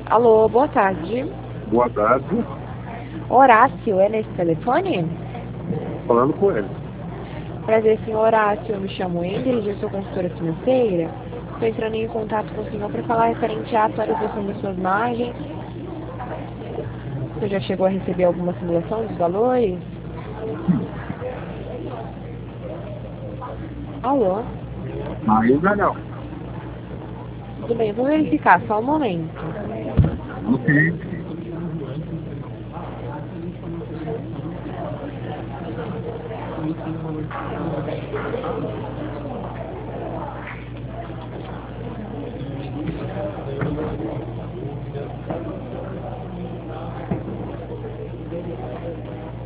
Alô, boa tarde. Boa tarde. Horácio, é nesse telefone? Falando com ele. Prazer, senhor Horácio. Eu me chamo Ingrid, eu sou consultora financeira. Estou entrando em contato com o senhor para falar referente à atualização das suas margens. Você já chegou a receber alguma simulação dos valores? Alô? Ainda não. Tudo bem, vou verificar, só um momento. Ok.